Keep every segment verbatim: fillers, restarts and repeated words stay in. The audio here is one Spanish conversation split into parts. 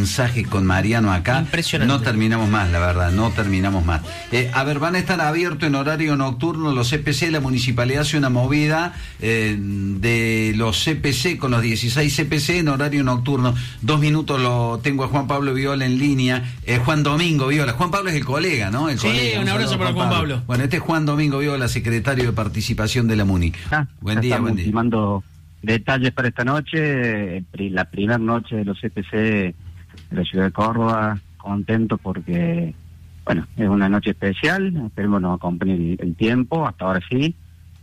mensajes con Mariano acá. Impresionante. No terminamos más, la verdad, no terminamos más. Eh, a ver, van a estar abiertos en horario nocturno los C P C. La municipalidad hace una movida eh, de los C P C con los dieciséis C P C en horario nocturno. Dos minutos lo tengo a Juan Pablo Viola en línea. Eh, Juan Domingo Viola. Juan Pablo es el colega, ¿no? El sí, colega. un abrazo para Juan Pablo. Pablo. Bueno, este es Juan Domingo Viola, secretario de Participación de la MUNI. Ah, buen día, buen día. Ultimando detalles para esta noche, la primera noche de los C P C de la ciudad de Córdoba, contento porque, bueno, es una noche especial, esperemos nos acompañe el, el tiempo, hasta ahora sí,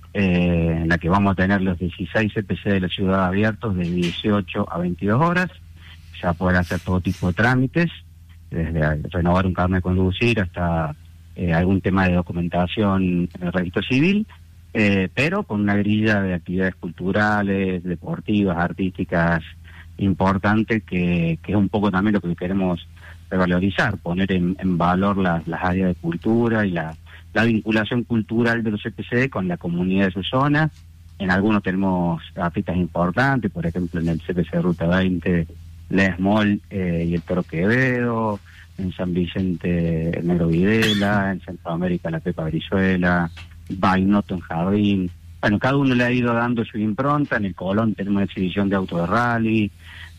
eh, en la que vamos a tener los dieciséis C P C de la ciudad abiertos de dieciocho a veintidós horas, ya podrán hacer todo tipo de trámites, desde renovar un carnet de conducir hasta eh, algún tema de documentación en el registro civil, Eh, pero con una grilla de actividades culturales, deportivas, artísticas importante que, que es un poco también lo que queremos revalorizar, poner en, en valor las, las áreas de cultura y la, la vinculación cultural de los C P C con la comunidad de su zona. En algunos tenemos artistas importantes, por ejemplo en el C P C Ruta veinte, Les Moll eh, y el Toro Quevedo, en San Vicente el Negro Videla, en Centroamérica la Pepa Brizuela, Bainoto en Jardín. Bueno, cada uno le ha ido dando su impronta. En el Colón tenemos una exhibición de auto de rally,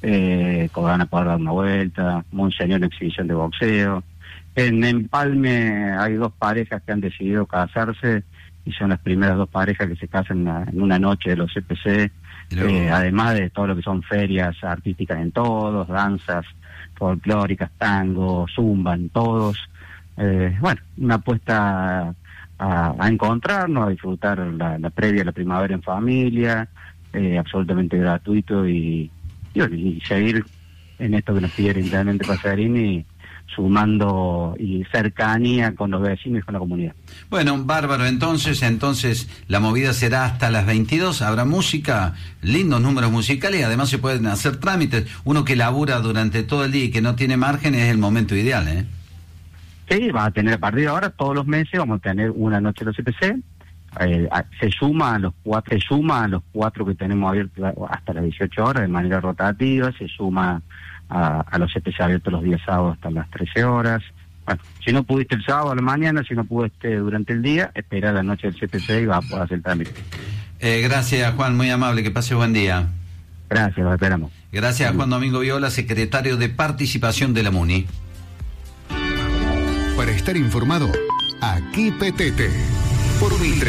eh, que van a poder dar una vuelta, Monseñor una exhibición de boxeo. En Empalme hay dos parejas que han decidido casarse y son las primeras dos parejas que se casan en una, en una noche de los C P C, eh, además de todo lo que son ferias artísticas en todos, danzas folclóricas, tango, zumba en todos. Eh, bueno, una apuesta A, a encontrarnos, a disfrutar la, la previa a la primavera en familia, eh, absolutamente gratuito y, y, y seguir en esto que nos pide el Intendente Pasarini, sumando y cercanía con los vecinos y con la comunidad. Bueno, bárbaro, entonces, entonces la movida será hasta las veintidós, habrá música, lindos números musicales y además se pueden hacer trámites. Uno que labura durante todo el día y que no tiene margen es el momento ideal, ¿eh? Sí, va a tener a partir de ahora, todos los meses vamos a tener una noche de los C P C, eh, a, se suma a los cuatro, se suma a los cuatro que tenemos abiertos hasta las dieciocho horas de manera rotativa, se suma a, a los C P C abiertos los días sábados hasta las trece horas. Bueno, si no pudiste el sábado a la mañana, si no pudiste durante el día, espera la noche del C P C y va a poder hacer el trámite. Eh, gracias, Juan, muy amable, que pase buen día. Gracias, los esperamos. Gracias, Juan Domingo Viola, secretario de Participación de la MUNI. Para estar informado, aquí Petete, por Mitre.